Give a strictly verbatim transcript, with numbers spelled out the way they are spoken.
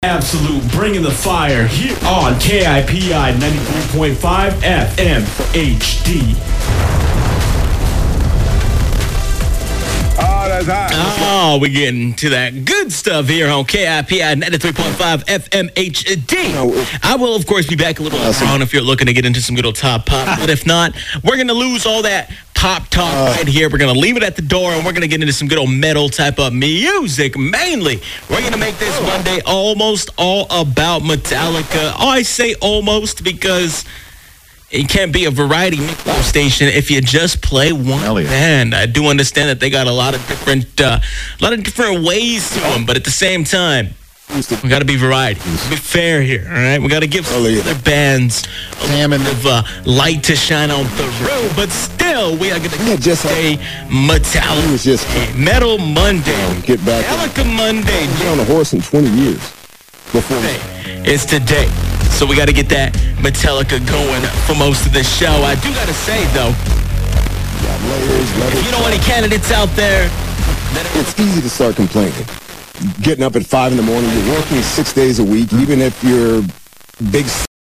Absolute, bringing the fire here on K I P I ninety-three point five F M H D. Oh, that's hot. Oh, we're getting to that good stuff here on K I P I ninety-three point five F M H D. I will, of course, be back a little later on if you're looking to get into some good old top pop. But if not, we're going to lose all that pop talk uh, right here. We're going to leave it at the door, and we're going to get into some good old metal type of music. Mainly, we're going to make this Monday almost all about Metallica. Oh, I say almost because it can't be a variety mix station if you just play one Elliot. band. I do understand that they got a lot of different, uh, a lot of different ways to them, but at the same time, we got to be variety. Be fair here, all right? We got to give some other bands a little bit of uh, light to shine on the road, but still, we are going to just stay Metallica. Just Metal Monday. Get back. Metallica Monday. Been on a horse in twenty years. Before it's today. So we got to get that Metallica going for most of the show. I do got to say, though, layers, layers, if you know any candidates out there, it's easy to start complaining. Getting up at five in the morning, you're working six days a week, even if you're big